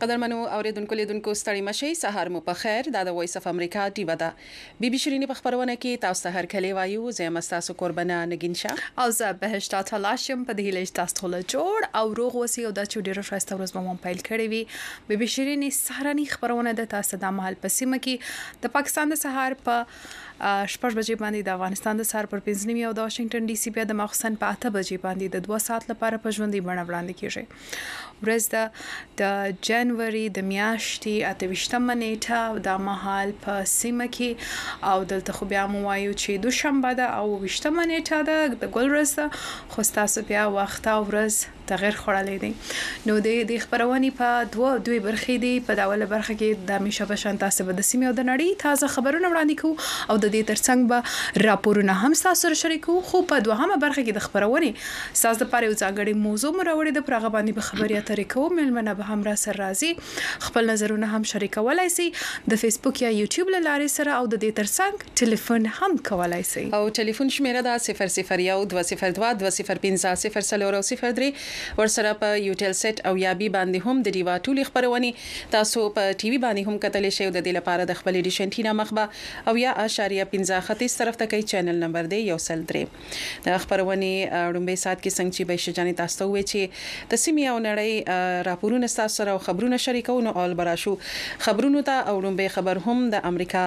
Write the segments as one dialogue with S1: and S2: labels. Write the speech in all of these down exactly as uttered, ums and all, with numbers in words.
S1: قدرمنو اوریدونکو لیدونکو ستړي مشي سهار مو په خیر دا د وایس اف امریکا ټیوه ده بي بي شيرینی په خبرونه کې تاسو ته هر کلی وایو زه مستاسو قربانه نگین شاه
S2: او زه بهشتا تلاشم په دې لږ تاسو ټول جوړ او روغ وسی او د چوډیرو شایسته ورځ مو پیل کړی وي بي بي شيرینی سهارنی خبرونه د تاسو د محل پسیمه کې د پاکستان د سهار په شپږ بجې باندې د افغانستان د سهار پر پنځه نیمه او د واشنگټن ډي سي بیا د مخصن په اته بجې باندې د دوه ساعت لپاره په ژوندۍ بڼه وړاندې کیږي ورځ د د جنوري د میاشتې اته ویشتمه نیټه د مهال په سیمه کې او دلته خو بیا مو وایو چې دوشنبه ده او ویشتمه نیټه ده د ګل ورځ ده خو تاسو بیا وخت او ورځ تغیر خورلې دي نو د د خبرونې په دوه دوی برخې دي په داوله برخه کې د میشه بشان تاسو به د سیمه او د نړۍ تازه خبرونه وړاندې کوو او د دې ترڅنګ به راپورونه هم تاسو سره شریکو خو په دوهمه برخه کې د خبرونې تاسو د پاره یو ځانګړي موضوع مروړې د پرغه باندې به خبري اترې کوو ملمنه به هم را سره راځي خپل نظرونه هم شریکولای شي د فیسبوک یا یوټیوب لارې سره او د دې ترڅنګ ټلیفون هم کولای شي
S1: او ټلیفون شمیره ده صفر صفر یو دوه صفر دوه دوه صفر پنځه صفر څلور او صفر درې ورسره په یوټیل سیټ او یا بي باندې هم د دیوا ټولې خبرونه تاسو په ټي وي باندې هم کتلی شئ د دې لپاره د خپل ډیشن ټینا مخبه او یا اشاریه پنځه ختیځ طرف ته کوي چینل نمبر دی یو سل درې د خبرونه رومبه سات کې څنګه چې به شجاني تاسو ته وې چې د سیمې او نړۍ راپورونه تاسو سره خبرونه شریکونه اول براشو خبرونه ته او رومبه خبر هم د امریکا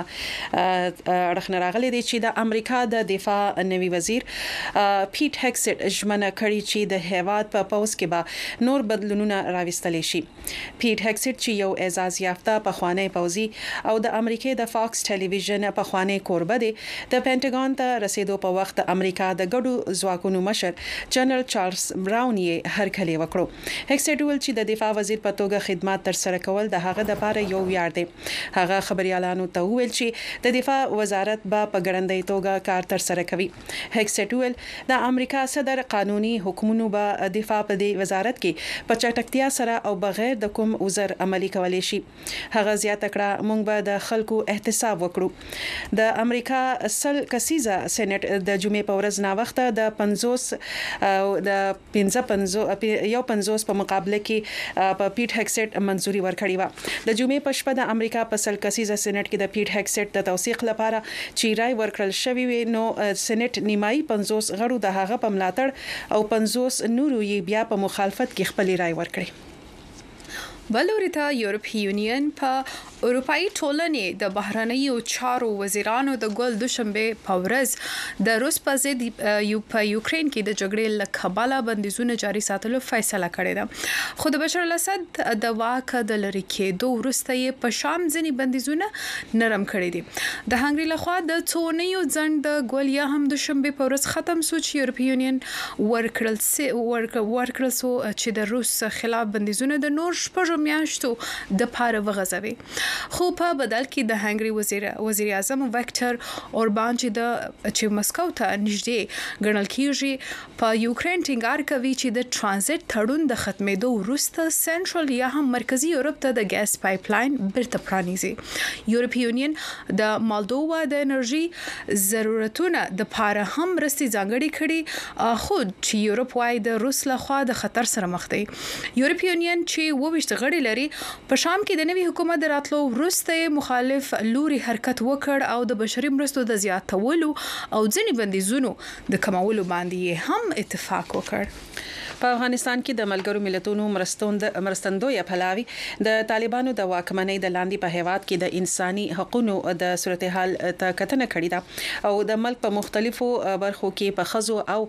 S1: رخنه راغلي دی چې د امریکا د دفاع نوي وزیر پیټ هکسټ ژمنه کړې چې د هیواد په پاوس کې به نور بدلونونه راوستل شي پیټ هکسټ چې یو اعزاز یافته پخوانی پوزي او د امریکای د فاکس ټلویزیون پخوانی کوربه دی د پینټاګون ته رسیدو په وخت امریکا د ګډو ځواکونو مشر جنرال چارلز براون یې هرکلی وکړو هکسټ ول چې د دفاع وزیر په توګه خدمات تر سره کول د هغه د لپاره یو ویاړ دی هغه خبريالانو ته ویل چې د دفاع وزارت به په ګړندۍ توګه کار تر سره کوي هکسټ ول د امریکا صدر قانوني حکومتونو به دفاع په دې وزارت کې په چټکتیا سره او بغیر د کوم عذر عملی کولای شي هغه زیاته کړه موږ به د خلکو احتساب وکړو د امریکا سل کسیزه سېنات د جمعې په ورځ نا وخت د پنځوس او د پنځه پنځوس یو پنځوس په مقابله کې په پیټ هکسټ منځوري ورکړې و د جمعې په شپه د امریکا په سل کسیزه سېنات کې د پیټ هکسټ د توثیق لپاره چې رای ورکړل شوی وي نو سېنات نیمایي پنځوس غړو د هغه په ملاتړ او پنځوس نورو یې بیا په مخالفت کې خپل رائے ورکړي
S2: بلوريته یورپی یونین په اروپאי ټولنې د بهرنیو چارو وزیرانو د ګل دوشنبه په ورځ د روس په ضد یو په یوکرين کې د جګړې له کبله بندیزونه جاري ساتلو فیصله کړې ده خو د بشار الاسد د واک د لری کېدو وروسته یې په شام ځنی بندیزونه نرم کړې دي د هنګري لخوا د څونیو ځند د ګل یا هم دوشنبه په ورځ ختم شو چې یورپی یونین ورکړل سي ورکړل سو چې د روس خلاف بندیزونه د نور شپږ میاشتو د پاره وغځوي خو په بدل کې د هنګري وزیر وزیر اعظم وکټر اوربان چې د چې مسکو ته نږدې ګڼل کیږي په یوکرين ټینګار کوي چې د ترانزیت تړون د ختمېدو وروسته سنټرل یا هم مرکزی یورپ ته د ګاز پایپ لاین بیرته پرانیزي یورپی یونین د مالدووا د انرژي ضرورتونه د پاره هم رستي ځانګړي کړي خو چې یورپ وايي د روس لخوا د خطر سره مخ دی یورپی یونین چې وویشت غړي لري په شام کې د نوي حکومت راتلو وروسته مخالف لوري حرکت وکړ او د بشري مرستو د زیاتولو او ځینې بندیزونو د کمولو باندې هم اتفاق وکړ
S1: په افغانستان کې د ملګرو ملتونو مرستوند مرستندوی پلاوی د طالبانو د واکمنۍ د لاندې په هیواد کې د انساني حقوقو د صورتحال ته کتنه کړې ده او د ملک په مختلفو برخو کې په خزو او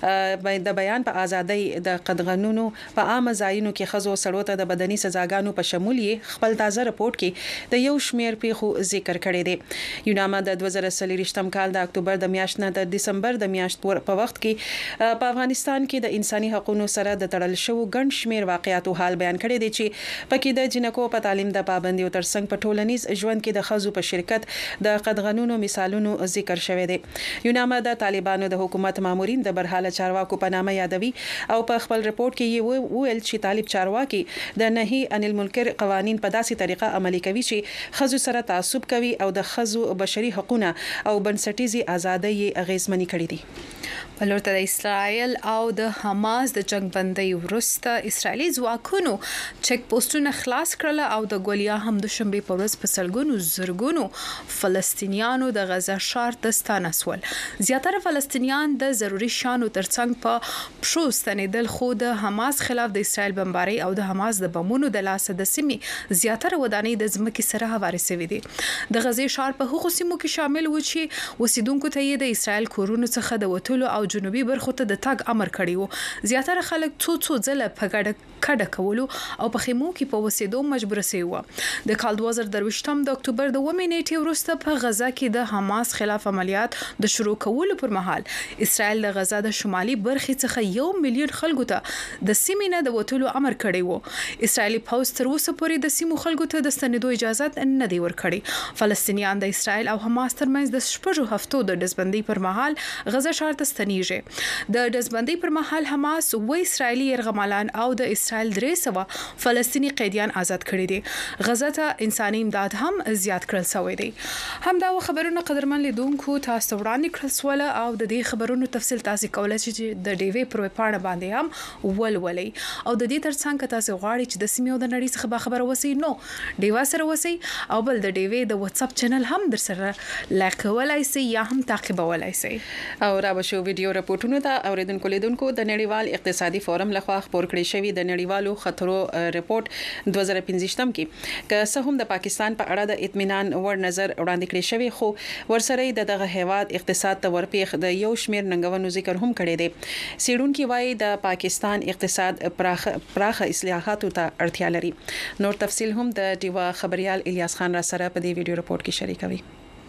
S1: د بیان په ازادۍ د قدغنونو په عام ځایونو کې خزو سړو ته د بدني سزاګانو په شمول یې خپل تازه رپورت کې د یو شمیر پیښو ذکر کړی دی یوناما د دوه زره څلور کال د اکتوبر د میاشتې نه د دسمبر د میاشتې په وخت کې په افغانستان کې د انساني حقوقو سره د تړل شو ګڼ شمیر واقعیاتو حال بیان کړی دی چې پکې د جنکو په تعلیم د پابندۍ او ترڅنګ په ټولنیز ژوند کې د خزو په شرکت د قدغنونو مثالونو ذکر شوی دی یوناما د طالبانو د حکومت مامورین د برحاله چارواکو په نامه یادوي او په خپل رپورت کې یې وویل چې طالب چارواکي د نهي عن المنکر قوانین په داسې طریقه عملي کوي چې خزو سره تعصب کوي او د خزو بشري حقوقونه او بنسټیزي ازادۍ اغیزمنې کړې دي
S2: په لور ته د اسرائیل او د حماس د جنگ بندۍ وروسته اسرایلی ځواکونو چک پوسټونه خلاص کړل او د ګولیا هم د شنبه په ورځ په سلګونو زرګونو فلسطینیانو د غزا ښار ته ستانه شول. زیاتره فلسطینیان د ضروري شانو ترڅنګ په پښو ستنېدل، خو د حماس خلاف د اسرایل بمباري او د حماس د بمونو د لاسه د سیمې زیاتره ودانۍ د ځمکې سره هوارې شوې دي. د غزې ښار په هغو سیمو کې شامل و چې اوسیدونکو ته یې د اسرایل کورونو څخه د وټولو او جنوبي برخو ته د تګ امر کړی و. زیاتره خلک څو څو ځله په ګډه کډه کولو او په خیمو کې په وسیدو مجبور شوي و. د کال دوه زره درویشتم د اکتوبر د اوومې نیټې وروسته په غزا کې د حماس خلاف عملیات د شروع کولو پر مهال اسرایل د غزا د شمالي برخې څخه یو میلیون خلکو ته د سیمې نه د وټولو امر کړی و. اسرایلی پوځ تر اوسه پورې د سیمو خلکو ته د ستنېدو اجازه نه دی ورکړی. فلسطینیان د اسرایل او حماس ترمنځ د شپږو هفتو د ډزبندۍ پر مهال غزا ښار ته ستنیږي. د ډزبندۍ پر مهال حماس و اسرایلی يرغمالان او د اسرائیل درې سوه فلسطینی قیدیان آزاد کړي دي. غزا ته انساني امداد هم زیات کړل شوی دی. همدا خبرونه قدرمن لیدونکو تاسو وړاندې کړل سول او د دې خبرونو تفصیل تاسو کولای شئ چې د ډي وی پر پاڼه باندې هم ولولئ. او د دې ترڅنګ تاسو غواړئ چې د سیمې او د نړۍ څخه خبر اوسئ نو ډیوا سره اوسئ او بل د ډي وی د واتس اپ چینل هم در سره لایک کولای شئ یا هم تعقیبولای شئ. او را به شو ویډیو رپورټونو ته اوریدونکو لیدونکو د نړیوال اقتصادي فورم لخوا خبر کړی شوی د نړیوالو خطرو رپورټ دوه زره پنځه کې که څه هم د پاکستان په اړه د اطمینان وړ نظر وړاندې کړی شوی، خو ورسره د دغه هیواد اقتصاد ته ورپیخ د یو شمیر ننګونو ذکر هم کړی دی. سیډونکو وايي د پاکستان اقتصاد پراخ پراخ اصلاحاتو ته اړتیا لري. نور تفصیل هم د ډیوا خبريال الیاس خان را سره په دې ویډیو رپورټ کې شریکوي.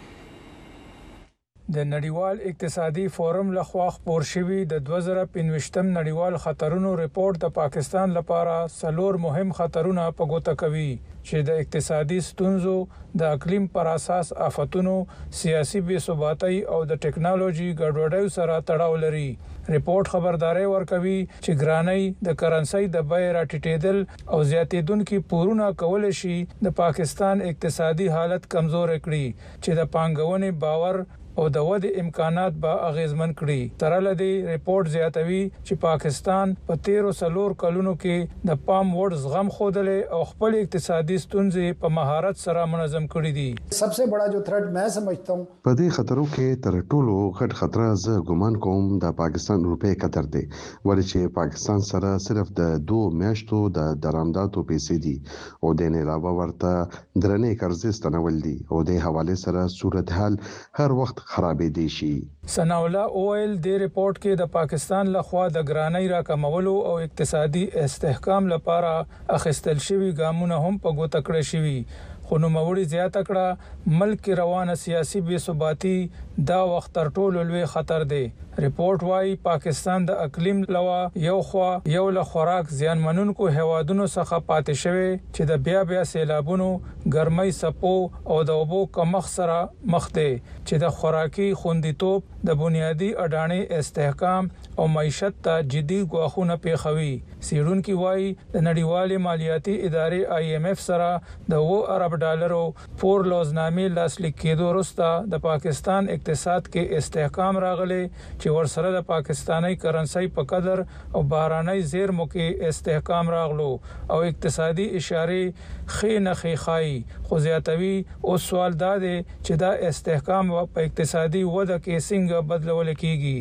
S3: د نړیوال اقتصادي فورم لخوا خپور شوی د دوه زره پنځوستم نړیوال خطرونو ریپورت د پاکستان لپاره څلور مهم خطرونه په ګوته کوي چې د اقتصادي ستونزو، د اقلیم پر اساس آفتونو، سیاسي بې ثباتۍ او د ټکنالوژي ګډوډۍ سره تړاو لري. ریپورت خبرداري ورکوي چې ګرانۍ، د کرنسۍ د بیې راټیټېدل او زیاتېدونکو پورونه کول شي د پاکستان اقتصادي حالت کمزور کړي چې د پانګونې باور او د ودې امکانات به اغیزمن کړي. تر لدې ریپورت زیاتوي چې پاکستان په تیرو سلور کلونو کې د پام وړ زغم خوده او خپل اقتصادي ستونزې په مهارت سره منظم کړي دي.
S4: सबसे बड़ा जो थ्रेट मैं समझता हूं
S5: په دې خطرو کې تر ټولو غټ خطر زه ګمان کوم د پاکستان روپے قطر دی، ولې چې پاکستان سره صرف د دوه میاشتو د درآمداتو پیسې دي او د نه علاوه ورته درنې قرضې ستنول دي او د حواله سره صورتحال هر وخت خرابې دي شي.
S3: سناولا اویل د ریپورت کې د پاکستان لخوا د ګرانۍ راکمولو او اقتصادي استحکام لپاره اخیستل شوی ګامونه هم په ګوته کړی شوی، خو نوموړي زیاته کړه ملک روانه سیاسي بې ثباتي دا وخت تر ټولو لوی خطر دی. ریپورت وايي پاکستان د اقلیم لوا یو خوا یو له خوراک زیانمنونکو هوادونو څخه پاتې شوی چې د بیا بیا سیلابونو، ګرمۍ سپو او د اوبو کمښت سره مخ دی چې د خوراکي خوندیتوب، د بنیادی اډانې استحکام او معیشت ته جدي ګواښونه پیښوي. سیډونکو وايي د نړیوالې مالیاتي ادارې آی ایم ایف سره د و ارب ډالرو پور لوزنامې لاسلیک کېدو وروسته د پاکستان اقتصاد کې استحکام راغلی چې ورسره د پاکستانی کرنسۍ په قدر او بهراني زیرمو کې استحکام راغلو او اقتصادي اشاره خې نه خې خای. خو زیاتوي او سوال دا دی چې دا استحکام په اقتصادي وده کې څنګه بدلول کیږي.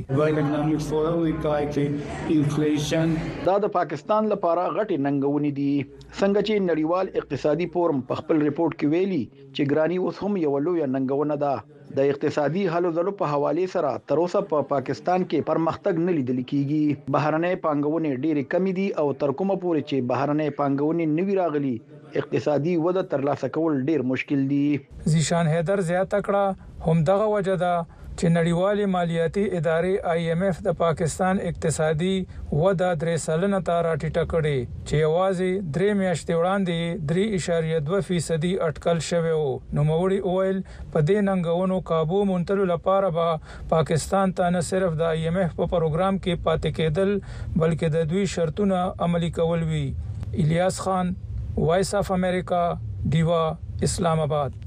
S6: دا د پاکستان لپاره غټي ننګونې دي، څنګه چې نړیوال اقتصادي فورم په خپل ریپورت کې ویلي چې ګرانی اوس هم یو لوی ننګونه ده. د اقتصادي حالو ځلو په حواله سره تر اوسه په پاکستان کې پرمختګ نه لیدل کیږي. بهرنۍ پانګونې ډېرې کمی دي او تر کومه پورې چې بهرنۍ پانګونې نوي راغلي اقتصادي وده ترلاسه کول ډېر مشکل دي.
S3: زیشان حیدر زیاته کړه هم دغه وجه ده چې نړیوالې مالیاتي ادارې آی ایم ایف د پاکستان اقتصادي وده درې سلنه ته راټیټه کړې چې یوازې درې میاشتې وړاندې درې اعشاریه دوه فیصدي اټکل شوی و. نوموړي اویل په دې ننګونو قابو مونتلو لپاره به پاکستان ته نه صرف د آی ایم ایف په پروګرام کې پاتې کېدل بلکې د دوی شرطونه عملي کول وی. الیاس خان، وایس اف امریکا، ډیوا، اسلام آباد.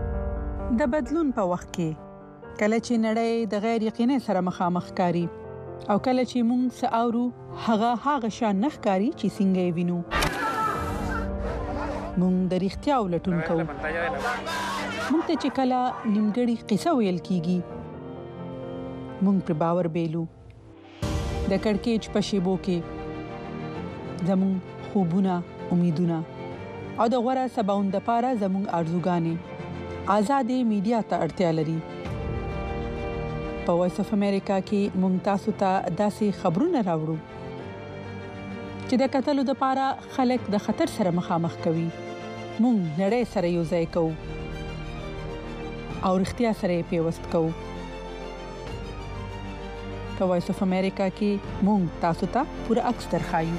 S7: د بدلون په وخت کې کله چې نړۍ د غیر یقیني سره مخامخ کاری او کله چې مونږ ساورو هغه هغه شان نخکاری چې څنګه یې وینو مونږ د اړتیا ولټون کوو مونږ ته چې کله نیمګړی قصه ویل کیږي مونږ پر باور بیلو د کڑکېچ په شیبو کې زمون خوبونه امیدونه او د غوړه سباوند لپاره زمون ارزوګانې آزادې میډیا ته اړتیا لري په وایس اف امریکا کې مونږ تاسو ته داسې خبرونه راوړو چې د قتلو لپاره خلک د خطر سره مخامخ کوي مونږ نړۍ سره یو ځای کوو او اړتیا سره پیوست کوو په وایس اف امریکا کې مونږ تاسو ته پوره عکس درخایو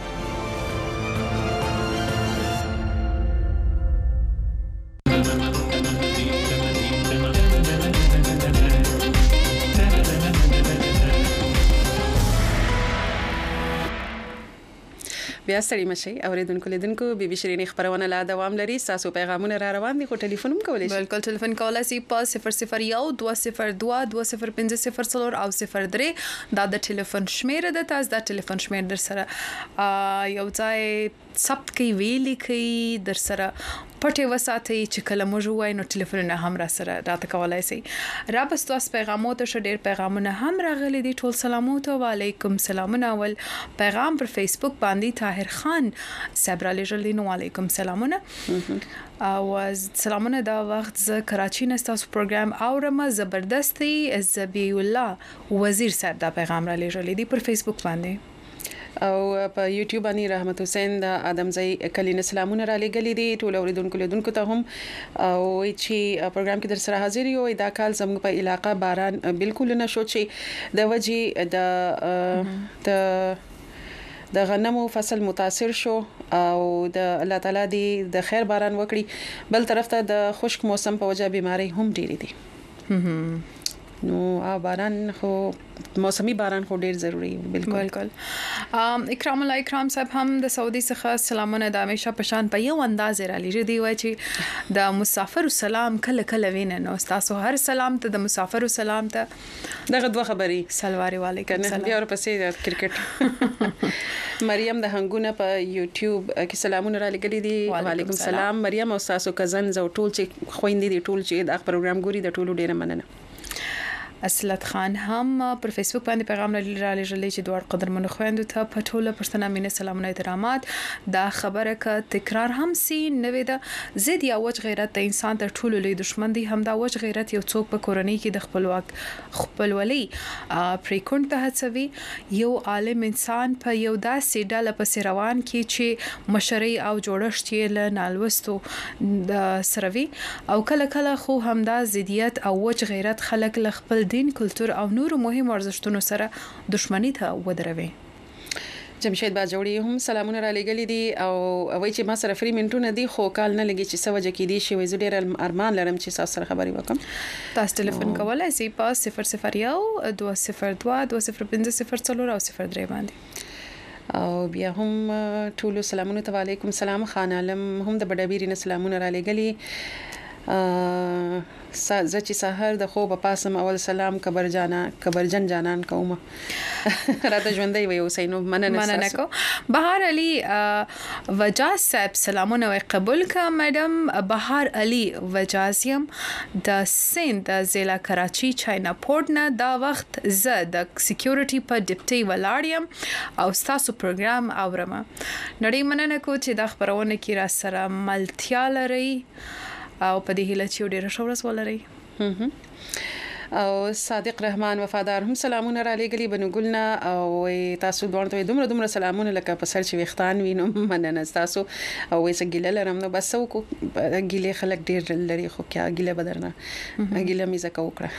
S1: بیا ستړي مشي اوریدونکو لیدونکو بي بي شيرين خبرونه لا دوام لري تاسو پیغامونه را روان دي خو ټلیفون هم کولای شئ
S2: بالکل ټلیفون کولای شئ په صفر صفر یو دوه صفر دوه دوه صفر پنځه صفر څلور او صفر درې دا د ټلیفون شمیره ده تاسو دا ټلیفون شمیر در سره یو ځای ثبت کوي ویلي کوي در سره پټه وساتي چې کله موږ وای نو ټلیفون هم را سره راته کولای شي را بس تاسو پیغامات ته ډېر پیغامونه هم راغلي دي ټول سلامات او علیکم سلامونه ول پیغام پر فیسبوک باندې طاهر خان صبر علی جلدی نو علیکم سلامونه او سلامونه دا وخت ز کراچی نه تاسو پروګرام اورم زبردستي زبی الله وزیر صاحب دا پیغام را لېږلی دی پر فیسبوک باندې
S1: او په یوټیوب باندې رحمت حسین د ادمزئی کلین سلامونه را لګلې دي ټول اوریدونکو لیدونکو ته هم او چې پروګرام کې در سره حاضر یو دا کال زموږ په علاقہ باران بالکل نه شو چې د وجې د د د غنمو فصل متاثر شو او د الله تعالی دی د خیر باران وکړي بل طرف ته د خشک موسم په وجه بیماری هم ډېری دي نو باران خو موسمي باران خو ډیر ضروری بالکل
S2: بالکل اکرام الله اکرام صاحب هم د سعودي څخه سلامونه د همیشه پشان په یو انداز را لېږي دی وای چې د مسافر سلام کله کله وینه نو تاسو هر سلام ته د مسافر سلام ته
S1: دغه دوه خبري
S2: سلواري علیکم
S1: سلام بیا ورپسې د کرکټ مریم د هنګونه په یوټیوب کې سلامونه را لګلې دي وعلیکم السلام مریم او تاسو کزن زو ټول چې خويندې دي ټول چې دا پروګرام ګوري د ټولو ډیره مننه
S2: اسلت خان هم پر فیسبوک باندې پیغام را لېږلی چې دوه قدرمنو خويندو ته په ټوله پښتنه مینه سلامونه احترامات دا خبره ک تکرار هم سي نوې ده زید یا وج غیرت د انسان تر ټولو لوی دشمن دی هم دا وج غیرت یو څوک په کورنۍ کې د خپلواک خپلولي پریکونټ ته هڅوي یو عالم انسان په یو داسې ډله په روان کې چې مشري او جوړښت یې له نالوستو د سروي او کله کله خو هم دا زیدیت او وج غیرت خلک له خپل دین کلچر او نور مهم ارزښتونو سره دښمنی ته ودروي
S1: جمشید باجوړي هم سلامونه را لګلې دي او وای چې ما سره فری منټونه دي خو کال نه لګي چې سوجه کې دي شي وې زړه ارمان لرم چې تاسو سره خبري وکم
S2: تاسو ټلیفون کولای شئ په صفر صفر یو دوه صفر دوه دوه صفر پنځه صفر څلور او صفر درې باندې
S1: او بیا هم ټول سلامونه ته علیکم سلام خان عالم هم د بډابيري نه سلامونه را لګلې زچې سحر د خوب پاسم اول سلام کبر جانا کبرجن جانان کومه راته ژوندۍ وي اوسینو مننه
S2: مننه کو بهار علي وجاز صاحب سلامونه قبول کا میډم بهار علي وجازیم د سند ضلع کراچي چاینا پورت نه دا وخت ز د سکیورټي په ډیپټي ولاړیم او تاسو پروګرام اورم نړۍ مننه کو چې د خبرونه کې را سره ملتیا لري او په دې هیله چې ډېر شورس ولري
S1: او صادق رحمان وفادار هم سلامونه را لګلي بنګلنا او تاسو دوه ته دومره دومره سلامونه لکه په سر چې وختان وینم مننه تاسو او وسه ګیله لرم نو بس کو ګیله خلک ډېر لري خو کیا ګیله بدرنه ګیله میزه کوکړه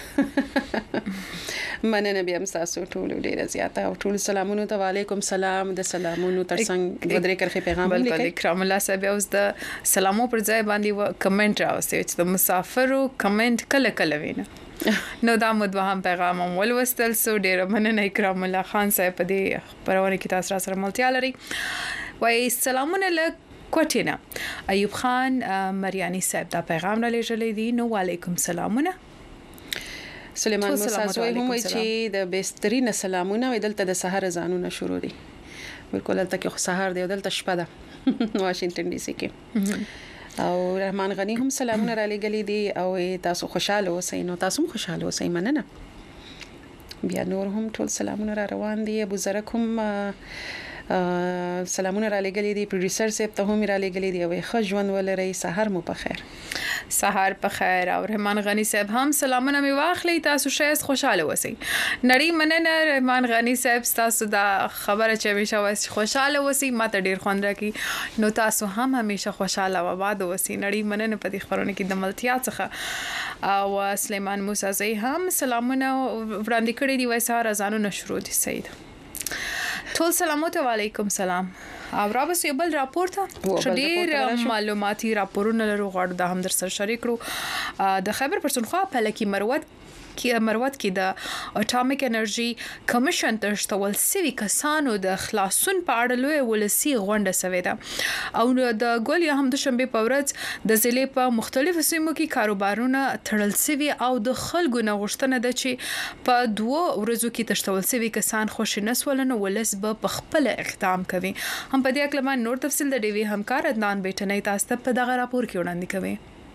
S1: مننه بیا تاسو ټول ډېر زیاته او ټول سلامونه ته وعلیکم سلام د سلامونو ترڅنګ ودرې کرخه پیغام
S2: لیکي اکرام الله صاحب اوس د سلامو پر ځای باندې کمنټ راوستي چې د مسافرو کمنټ کله کله وینه نو دا مدوهم پیغام ولوستل سو ډیر مننه اکرام الله خان صاحب په دې پرونه کې تاسو سره ملتیا لري وای سلامونه له کوټینا ایوب خان مریانی صاحب دا پیغام را لېږلی دی نو وعلیکم سلامونه
S1: سلیمان موسی هم وایي چې د بهترین سلامونه دلته د سحر ازانونه شروع دي. بالکل دلته کې سحر دی او دلته شپه ده واشنگټن ډي سي کې. او رحمان غنی هم سلامونه را لګلې دي او تاسو خوشاله اوسئ. نو تاسو هم خوشاله اوسئ. مننه. بیا نور هم ټول سلامونه را روان دي. ابو زرک هم سلامونه را لګلې دي. پروډوسر صاحب ته هم را لګلې دي او ښه ژوند ولرئ. سحر مو په خیر.
S2: سحر په خیر. او رحمان غنی صاحب هم سلامونه می واخلي. تاسو شایست خوشاله اوسئ. نړۍ مننه رحمان غنی صاحب تاسو دا خبره چې همیشه وایي خوشاله اوسئ. ماته ډیر خوند راکړي. نو تاسو هم همیشه خوشاله او آباد اوسئ. نړۍ مننه په دې خبرونه کې د ملتیا څخه. او سلیمان موسی زئی هم سلامونه وړاندې کړي دي. وای سحر ازانونه شروع دي. سید ټول سلامات علیکم سلام. او را بس یو بل راپور ته ډېر معلوماتي راپورونه لرو غواړو دا هم در سره شریک کړو. د خیبر پښتونخوا په لکه مروت کې مروت کې د اټامیک انرژي کمیشن ترشتول سوي کسانو د خلاصون په اړه لوی ولسی غونډه سوي ده. او د ګول یا هم د شنبه په ورځ د ضلع په مختلفو سیمو کې کاروبارونه تړل سوي او د خلکو نه غوښتنه ده چې په دوه ورځو کې ترشتول سوي کسان خوشی نسولنه ولس به خپل اقدام کوي. هم په دې اړه نور تفصیل د ډیوی همکار عدنان بیٹنۍ تاسو ته په دغه راپور کې وړاندې کوي.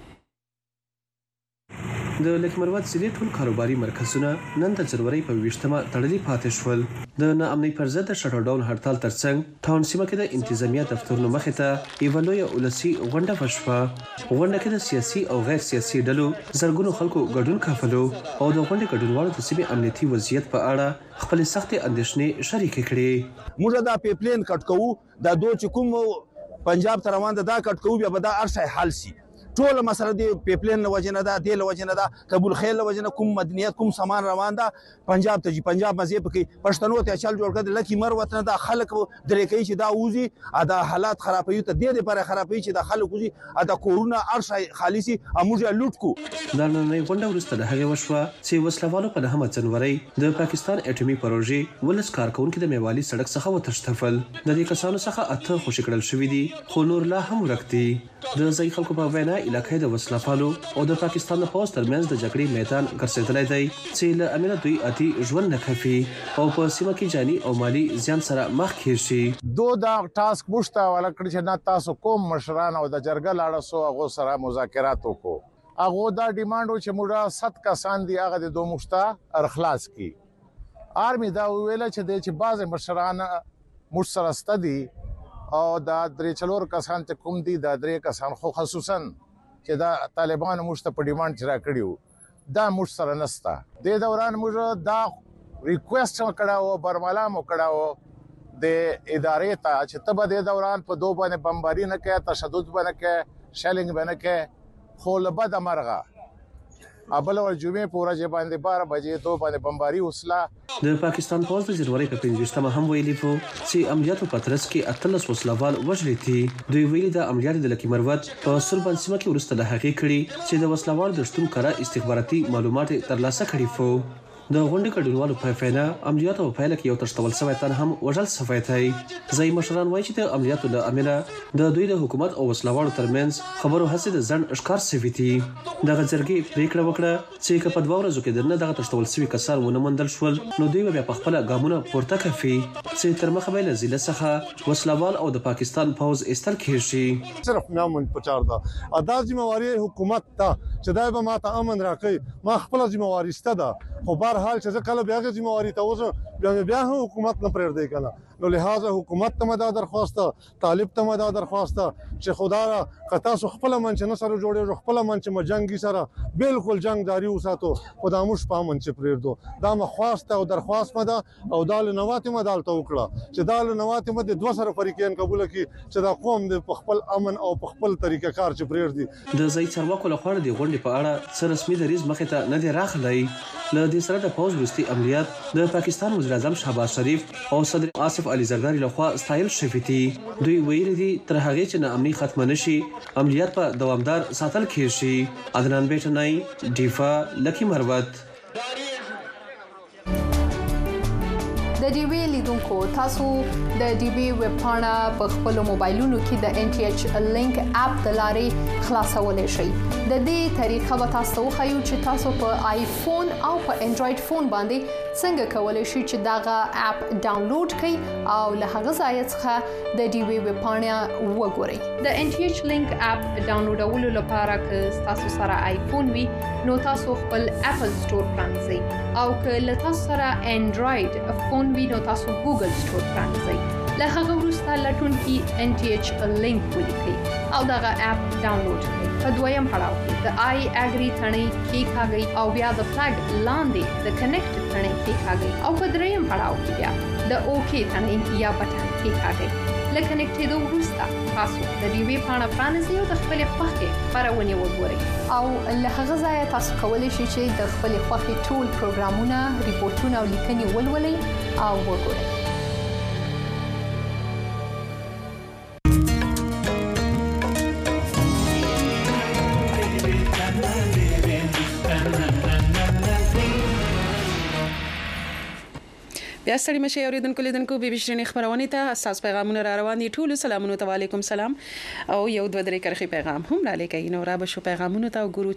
S8: د لکه مروت ضلع ټول کاروباري مرکزونه نن د جنوري په ویشتمه تړلي پاتې شول. د ناامنۍ پر ضد د شټر ډاون هړتال ترڅنګ ټاون سیمه کې د انتظامیه دفترونو مخې ته یوه لویه ولسي غونډه وشوه. غونډه کې د سیاسي او غیر سیاسي ډلو زرګونو خلکو ګډون کافلو او د غونډې ګډونوالو د سیمې امنیتي وضعیت په اړه خپل سختې اندېښنې شریکې کړې.
S9: موږ دا پیپلین کټ کوو دا دوه چې کوم پنجاب ته روان ده دا کټ کوو بیا به دا ارشای حل شي. ټول مسله دی پیپلین له وجنه ده دی له وجنه ده قبول خیل له وجنه کوم مدنیت کوم سامان روان ده پنجاب ته جی پنجاب مزه پکې پښتنو ته چل جوړ کړل لکه مروت نه دا خلک درې کوي چې دا وزي ادا حالات خرابوي ته د دې لپاره خرابوي چې دا خلک وزي ادا کورونا ارشای خالصي اموږه لوټ کو.
S8: دا نن غونډه ورسته د هغه وشوه چې وسلوالو په نهمه جنوري د پاکستان اټومي پروژې ولس کارکونکو د میوالي سړک څخه وتښتفل. د دې کسانو څخه اته خوشی کړل شوې دي خو نور لا هم ورکتي. د ځای خلکو په وینا علاقې د وسلوالو او د پاکستان د پوز ترمنځ د جګړې میدان ګرځېدلی دی چې له امله دوی اتی ژوند نه کوي او په سیمه کې جاني او مالی زیان سره مخ کېږي شي.
S10: دو دا ټاسک مشته ولا کړی چې نه تاسو کوم مشران او د جرګه لاړه سو هغه سره مذاکرات وکړو. هغه دا ډیماند چې موږ ست کسان دي هغه د دوه مشته ارخلاص کی. آرمی دا ویل چې د چې بعض مشران مش سره ستدي او دا درې چلور کسان ته کوم دي دا درې کسان خو خصوصا چې دا طالبان مشته په ډیماند چر کړیو دا مش سره نستا. د دوران موږ دا ریکوست کړه او برملا مو کړه د ادارې ته چې تبه د دوران په دوه باندې بمباری نه کې تشدد باندې کې شیلینګ باندې کې خو لبد مرغه ابل ور جمعې پورا چې باندې بارہ بجې دوه باندې بمباری وسلا.
S8: د پاکستان پوز د جنوري په پنځوستمه هم ویلي وو چې عملیاتو په ترڅ کې اتلس وسلوال وژل دي. دوی ویلي د عملیاتو د لکه مروت په سربن سیمه کې ورسته د هغې کړي چې د وسلوال د شتون کړه استخباراتي معلومات ترلاسه کړي وو. د غونډې ګډونوالو په فینا عملیاتو په پایله کې یو ترشتول شوی تن هم وژل شوی دی. ځای مشران وایي چې د عملیاتو له امله د دوی د حکومت او وسلوالو ترمنځ خبرو هڅې د ځنډ ښکار شوي دي. دغه جرګې پریکړه وکړه چې که په دوه ورځو کې دننه دغه ترشتول شوي کسان ونه موندل شول نو دوی به بیا په خپله ګامونه پورته کوي چې تر مخه به له ضلع څخه وسلوال او د پاکستان پوز ایستل کېږي.
S11: صرف نامن پچار ده ادا ذمہواری حکومت ته چې دا به ماته امن راکړي ما خپل ذمہواری ست ده خو بهر حال چې کله بیا غو ذمہواری ته وځم بیا بیا حکومت نه پرېږدي کنه. نو لہذا حکومت ته مدا درخواسته طالب ته مدا درخواسته چې خدا را قطا سو خپل منچ نه سره جوړې خپل منچ مجنګي سره بالکل جنگ داری وساتو خداموش په منچ پرېږدو دا مخواسته او درخواست مدا او دال نوات مدال ته وکړه چې دال نوات مد دوه سره فریقین قبول کړي چې دا قوم د خپل امن او په خپل طریقه کار چې پرېږدي.
S8: د ځای چارواکو له خوا د غونډې په اړه څه رسمي دریځ مخې ته نه دی راغلی. له دې سره د پوز وروستي عملیات د پاکستان وزیر اعظم شهباز شریف او صدر آصف علي زرداری لخوا ستایل شوي دي. دوی ویلي دي تر هغې چې ناامني ختمه نشي عملیات په دوامدار ساتل کېږي. عدنان بیٹنۍ ډیفا لکی مروت.
S2: د د ډي وی لیدونکو تاسو د ډي وی ویب پاڼه په خپل موبایلونو کې د ان ټي ایچ لینک اپ د لارې خلاصولای شئ. د دې طریقه به تاسو خو چې تاسو په آیفون او په انډراید فون باندې څنګه کولای شئ چې داغه اپ ډاونلوډ کړئ او له هغه ځای څخه د ډي وی ویب پاڼه وګورئ. د ان ټي ایچ لینک اپ ډاونلوډولو لپاره که تاسو سره آیفون وي نو تاسو خپل اپل سٹور پرانځئ او که له تاسو سره انډراید فون وي نو تاسو ګوګل سٹور پرانځئ. له هغه وروسته لټونکي ان ټي ایچ لینک ولیکئ او دغه اپ ډاونلوډ کړئ. په دویم پړاو کې د آی اګری ثنې کېکاږئ او بیا د فلګ لاندې د کنیکټ ثنې کېکاږئ او په دریم پړاو کې بیا د اوکی ثنې یا بټن کېکاږئ. له کنیکټېدو وروسته تاسو د ډي وی پاڼه پرانیزئ او د خپلې خوښې خپرونې وګورئ او له هغه ځایه تاسو کولی شئ چې د خپلې خوښې ټول پروګرامونه، ریپورتونه او لیکنې ولولئ او وګورئ.
S1: بیا ستړي مشه اوریدونکو لیدونکو به بشرنی خبرونه ته اساس پیغامونه را روان دي. ټول سلامونه ته علیکم سلام او یو دوه درې کرخي پیغام هم را لګی نو را به شو پیغامونه ته ګورو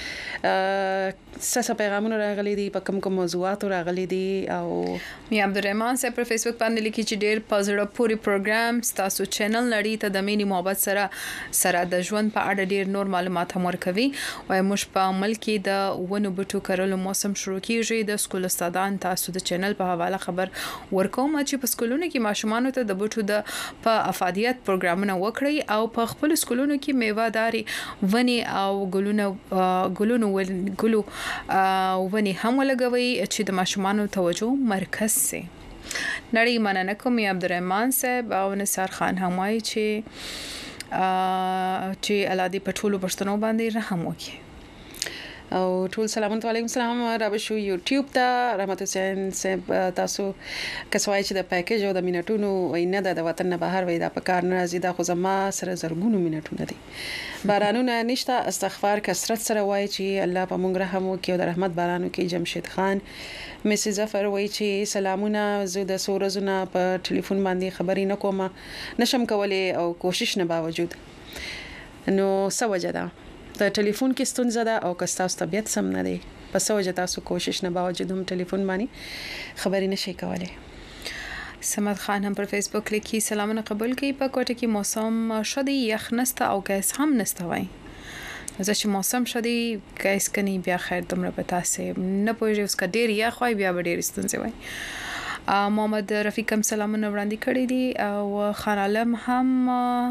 S1: چې ساسه پیغامونه راغلي دي په کوم کوم موضوعات راغلي دي. او
S2: می عبدالرحمن صاحب پر فیسبوک باندې لیکي چې ډېر پزړه پوری پروګرام تاسو چینل لري ته د مینی محبت سره سره د ژوند په اړه ډېر نور معلومات هم ورکوي. وای موږ په عمل کې د ونو بوټو کرلو موسم شروع کیږي. د سکول استادان تاسو د چینل په حواله خبر ورکوم چې په سکولونو کې ماشومان ته د بوټو د په افادیت پروګرامونه وکړي او په خپل سکولونو کې میوهداري ونی او ګلونه ګلونو ګلو ونی هم ولګوي چې د ماشومان توجه مرکز سي. نړۍ مننه کوم عبدالرحمن صاحب او نثار خان همای چې چې الادی په ټولو پښتنو باندې رحم وکړي.
S1: او ټول سلامونه علیکم سلام را به شو یوټیوب ته رحمت حسین صاحب تاسو کسوای چې د پیکیج او د مینټونو وینه د وطن نه بهر وای دا په کار ناراضي دا خو زما سره زرګونو مینټونه دي. بارانونه نشته استغفار کثرت سره وای چې الله په مونږ رحم وکړي او د رحمت بارانو کې جمشید خان مس ظفر وای چې سلامونه زه د سورزونه په ټلیفون باندې خبرې نه کوم نشم کولای او کوشش نه باوجود نو سوجدا د ټلیفون کې ستونزه ده او که تاسو طبيعت سم نه دی په سوجه تاسو کوشش نه باوجود هم ټلیفون باندې خبرې نشئ کولای.
S2: سمد خان هم پر فیسبوک لیکي سلامونه قبول کړئ. په کوټه کې موسم شدی یخ نسته او ګیس هم نسته وای. زه چې موسم شدی ګیس کني بیا خیر دومره به تاسو نه پوهیږئ اوس کډیر یخ وای بیا به ډیر ستونزه وای. محمد رفیق هم سلامونه وړاندې کړی دي او خان عالم هم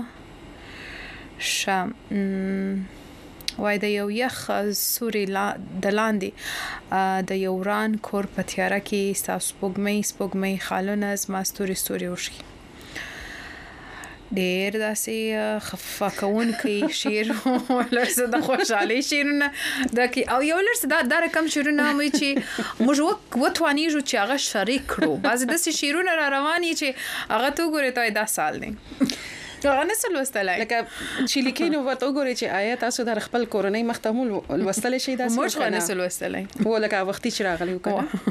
S2: شام وای د یو یخ سوري لا د لاندې د یو وران کور په تیاره کې تاسو سپوږمۍ سپوږمۍ خالونه زما ستوري ستوري وشي. ډېر داسې خفه کوونکی شعر ولرسه د خوشحالۍ شعرونه د او یو لرسه دا د رقم شعرونه مې چې موږ وتوانیږو چې هغه شریک کړو. بعضې داسې شعرونه را روان دي چې هغه ته وګورئ ته دا سال دی هغه نه څه لوستلی
S1: لکه چې لیکي نو ورته وګورئ چې آیا تاسو د خپل کورنۍ مخ ته هم لوستلی شئ داسې
S2: موږ خو نه څه لوستلی
S1: هو لکه وختي چې راغلی و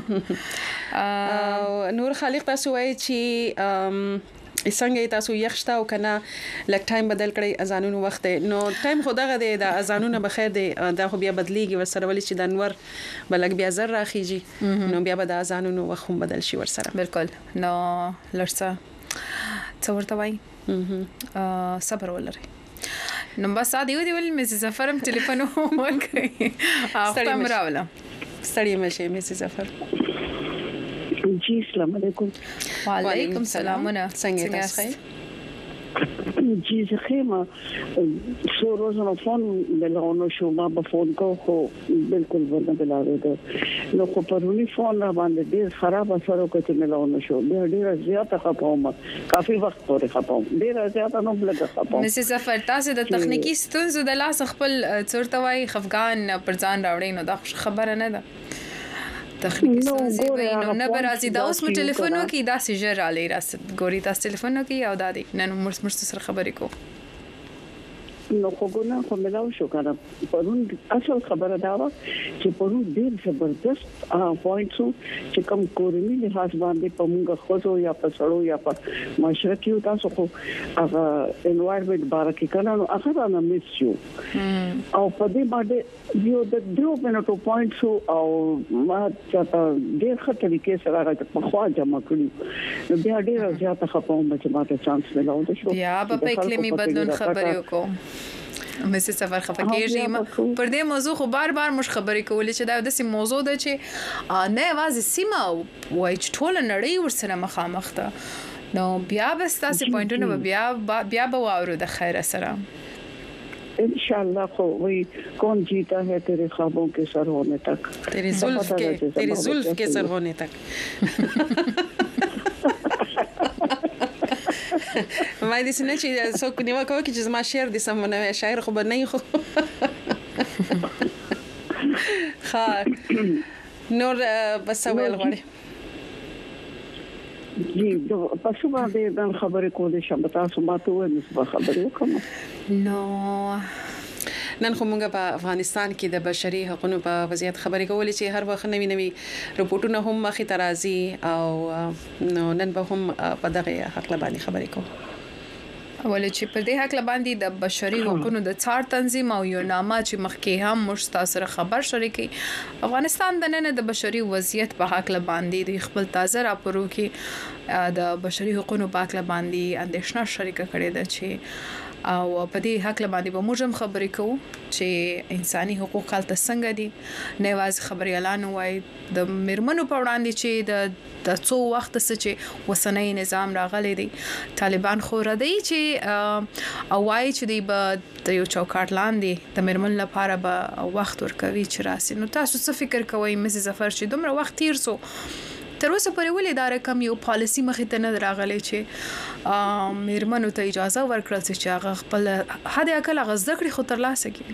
S1: که نور خالق تاسو وایي چې څنګه تاسو یخ شته او کنه لک ټایم بدل کړی اذانونو وخت نو ټایم خو دغه دی د اذانونو بخیر دی دا خو بیا بدلیږي ورسره ولې چې د انور بلک بیا زر راخیږي نو بیا به د اذانونو وخت هم بدل شي ورسره.
S2: بالکل نو لرسه څه ورته وایي صبر ولري. نو بس عادي ودی ول مس ظفرم ټلیفون وکړي اخته مراوله
S1: ستړي مشه مس ظفر.
S12: جی السلام علیکم.
S2: وعلیکم السلام.
S1: څنګه تاسو؟
S12: جی زه خیمه څو روزونه فون بلغونو شو ما به فون کو خو بالکل ورنه بلاوي ده نو خو پرونی فون را باندې ډیر خراب اثر وکړ ملونه شو ډیر زیاته خپوم کافي وخت پورې خپوم ډیر زیاته نو بلګه خپوم.
S2: مس ظفر تاسو د تخنیکی ستونزو د لاس خپل چورته وای خفغان پر ځان راوړی نو دا خبره نه ده. تخنیکی ستونزې نو نه برازي دا اوس مې ټلیفون وکي دا سجر علي راس ګوري تاسو ټلیفون وکي او دا دي نن مرس مرس سره خبرې کو
S12: نو خو ګونه خو ملاو شو کنه پرون اصل خبره دا و چې پرون ډیر زبردست پوینټس چې کوم کورنی لحاظ باندې په موږ خوځو یا په سړو یا په معاشره کې تاسو خو هغه انوایرنمنت بارکه کنه نو هغه نه میس شو او په دې باندې یو د درو منټو پوینټس او ما چې ډیر خطرې کې سره راځي په خوا جمع کړی نو بیا ډیر زیاته خپوم چې ماته چانس ملاو شو
S2: بیا په اقلیمي بدلون خبرې وکړو مې څه سفر خفقېږي پر دې موضوع خو بار بار مش خبرې کولې چې دا د سیم موضوع ده چې نه واځي سیمه وای چې ټول نړۍ ورسره مخامخ ده نو بیا بس تاسو پوینټونه بیا بیا به واورو د خیر سره
S12: इंशाल्लाह को वही कौन जीता है तेरे ख्वाबों के सर होने तक
S1: तेरी जुल्फ के तेरी जुल्फ के सर होने तक ما دې سنه چې څوک نیو کوي چې زما شعر دې سمونه شاعر خو بنئ خو ها نور بس ویل غواړي
S12: جی پښو باندې د خبرې کولې شم تاسو ماته وې نسبه خبرې وکم
S1: نو نن خو موږ په افغانستان کې د بشري حقوقو په وضعیت خبرې کولې چې هر وخت نوي نوي رپورټونه هم مخې ته راځي او نو نن به هم په دغه حق باندې خبرې کوو
S2: ولې چې په دې حق باندې د بشري حقوقو د څار تنظیم او یو نامه چې مخکې هم مستاسره خبر شریکي افغانستان د نن د بشري وضعیت په حق باندې د خپل تازه راپورو کې د بشري حقوقو په حق باندې اندېښنه شریکه کړې ده چې او په دې حق باندې به موږ هم خبرې کوو چې انساني حقوق هلته څنګه دي نه واز خبري اعلان وای د مرمنو په وړاندې چې د د څو وخت څخه چې وسنۍ نظام راغلي دي طالبان خو ردی چې او وای چې دی به د یو چوکاټ لاندې د مرمن لپاره به وخت ورکوي چې راسي نو تاسو څه فکر کوئ مس ظفر چې دومره وخت تیر سو تر اوسه پورې ولې دا رقم یو پالیسی مخې ته نه راغلی چې میرمنو ته اجازه ورکړل چې هغه خپل حد اقل غزه کړي خو تر لاسه کړي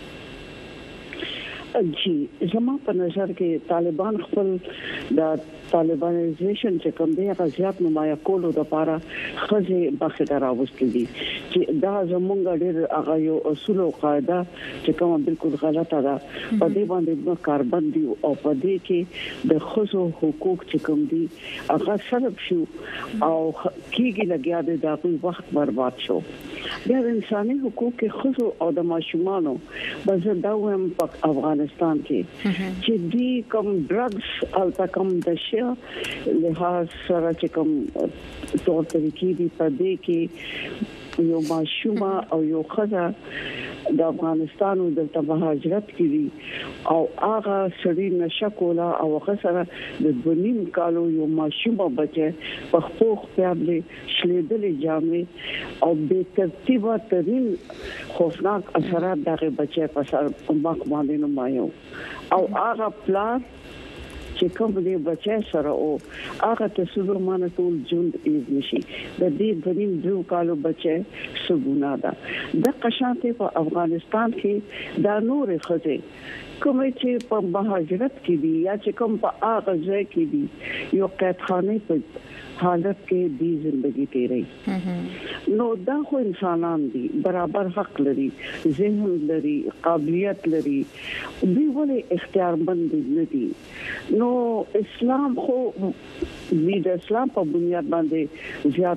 S12: جی زما په نظر کې طالبان خپل د طالبانایزیشن چې کوم دی هغه زیات نمایه کولو د لپاره خزه بخښه راوستي دي چې دا زمونږ ډېر هغه یو اصول او قاعده چې کوم بالکل غلطه ده په دې باندې نو کاربن دی او په دې کې د خزو حقوق چې کوم دي هغه سبب شو او کیږي لګیا دي دا په وخت برباد شو بیا د انساني حقوق کې خزو او د ماشومانو بزر دا هم په افغانستان کې چې دی کوم ډرګز او کوم د شی لحاظ سره چې کوم تور طریقې دي په دې کې یو ماشومه او یو خزه د افغانستان د مهاجرت کړي او هغه سړي نشه کولا او خسره د دنیم کالو یو ماشومه بچه په خپل خپل شلیدلې جامې او به ترتیبه ترين خوفناک اثرات دغه بچه په سر مخ باندې نمایو او هغه پلان چې کوم دې بچي سره او هغه تصور مانه ټول ژوند ایز نشي د دې غوډین درو کالو بچي سګونا ده د قشانته په افغانستان کې دا نور خزه کوم چې په مهاجرت کې دي یا چې کوم په هغه ځای کې دي یو قیدخانه په حالت کې دی ژوندۍ تیري نو دا خو انسانان دي برابر حق لري ذهن لري قابلیت لري دوی ولې اختیارمند نه دي نو اسلام خو د اسلام په بنیاد باندې زیات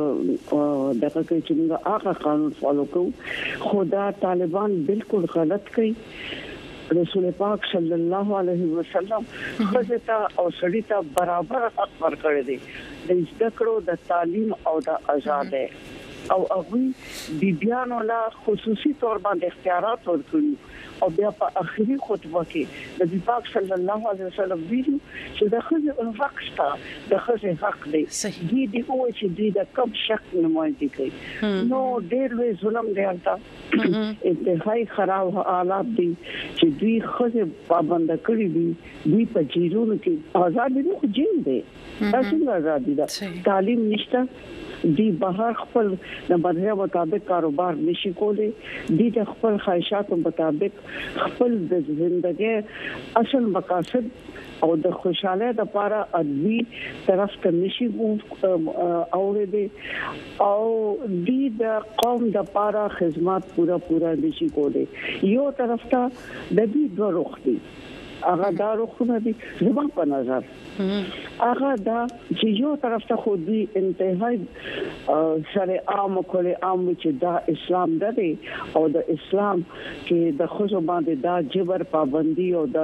S12: دغه کې چې موږ هغه قانون فالو کوو خدا طالبان بالکل غلط کوي رسول پاک صلی الله علیه وسلم خزتا او سړیتا برابر حق ورکړی دی د ذکرو د تعلیم او د آزادۍ او هغه بیبيانو لا خصوصي تور باندې اختیارات ورکړي او بیا په اخري خطبه کې د پاک صلی الله علیه وسلم ویلي چې د خزه حق شته د خزه حق دی دي دی او چې دي د کم شک نمایندګي کوي نو ډېر وی ظلم دی البته انتهایی خراب حالات دي چې دوی خزه پابند کړی دي دوی په جیرونو کې آزاد دي خو جیل دي تاسو آزاد دي تعلیم نشته دی بهر خپل د مذهب مطابق کاروبار نشي کولی دي د خپل خواهشاتو مطابق خپل د ژوندۍ اصل مقاصد او د خوشاله د لپاره ادبي طرف ته نشي اوره دي او دي د قوم د لپاره خدمات پورا پورا نشي کولی یو طرف ته د دې دوه روخ دي هغه دا روخونه دي زما په نظر هغه دا چې یو طرف ته خو دي انتهایی سره عام کولې عام چې دا اسلام ده او د اسلام کې د خصوص باندې دا جبر پابندي او